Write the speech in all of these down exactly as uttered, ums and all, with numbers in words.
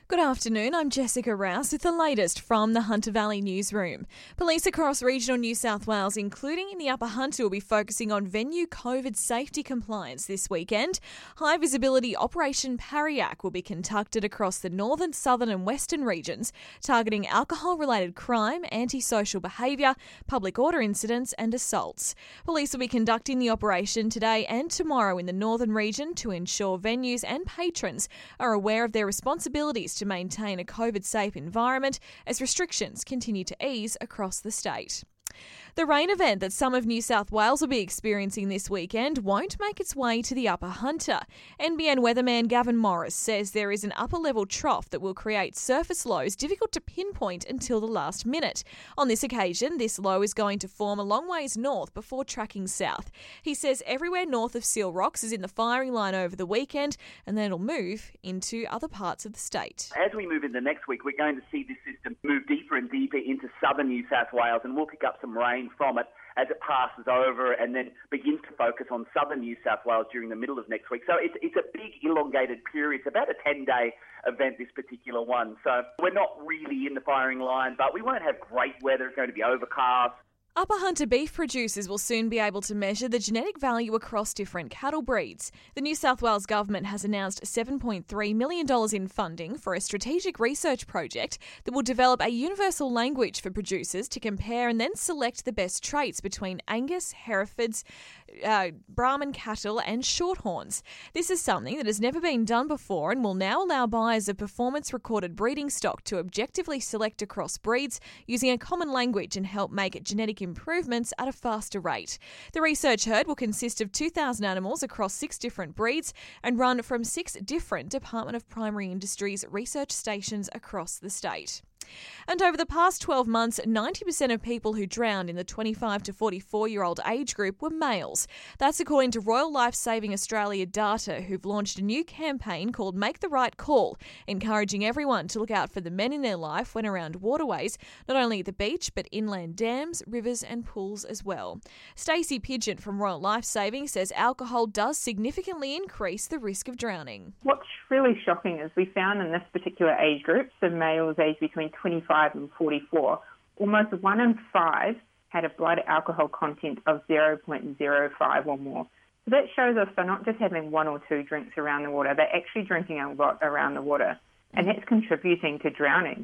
Good afternoon, I'm Jessica Rouse with the latest from the Hunter Valley newsroom. Police across regional New South Wales, including in the Upper Hunter, will be focusing on venue COVID safety compliance this weekend. High visibility Operation Pariac will be conducted across the northern, southern and western regions, targeting alcohol-related crime, antisocial behaviour, public order incidents and assaults. Police will be conducting the operation today and tomorrow in the northern region to ensure venues and patrons are aware of their responsibilities to maintain a COVID-safe environment as restrictions continue to ease across the state. The rain event that some of New South Wales will be experiencing this weekend won't make its way to the Upper Hunter. N B N weatherman Gavin Morris says there is an upper-level trough that will create surface lows difficult to pinpoint until the last minute. On this occasion, this low is going to form a long ways north before tracking south. He says everywhere north of Seal Rocks is in the firing line over the weekend, and then it'll move into other parts of the state. As we move into next week, we're going to see this system move deeper and deeper into southern New South Wales, and we'll pick up some rain from it as it passes over and then begins to focus on southern New South Wales during the middle of next week. So it's, it's a big elongated period. It's about a ten-day event, this particular one. So we're not really in the firing line, but we won't have great weather. It's going to be overcast. Upper Hunter beef producers will soon be able to measure the genetic value across different cattle breeds. The New South Wales Government has announced seven point three million dollars in funding for a strategic research project that will develop a universal language for producers to compare and then select the best traits between Angus, Herefords, uh, Brahman cattle and Shorthorns. This is something that has never been done before and will now allow buyers of performance-recorded breeding stock to objectively select across breeds using a common language and help make genetic improvements at a faster rate. The research herd will consist of two thousand animals across six different breeds and run from six different Department of Primary Industries research stations across the state. And over the past twelve months, ninety percent of people who drowned in the twenty-five to forty-four-year-old age group were males. That's according to Royal Life Saving Australia data, who've launched a new campaign called Make the Right Call, encouraging everyone to look out for the men in their life when around waterways, not only at the beach, but inland dams, rivers and pools as well. Stacey Pidgeon from Royal Life Saving says alcohol does significantly increase the risk of drowning. What's really shocking is we found in this particular age group, so males aged between twenty-five and forty-four, almost one in five had a blood alcohol content of zero point zero five or more. So that shows us they're not just having one or two drinks around the water, they're actually drinking a lot around the water, and that's contributing to drowning.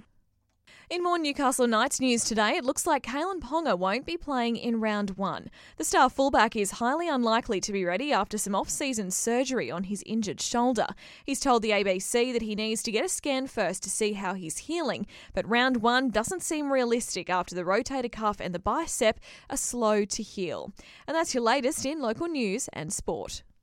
In more Newcastle Knights news today, it looks like Kalen Ponga won't be playing in round one. The star fullback is highly unlikely to be ready after some off-season surgery on his injured shoulder. He's told the A B C that he needs to get a scan first to see how he's healing, but round one doesn't seem realistic after the rotator cuff and the bicep are slow to heal. And that's your latest in local news and sport.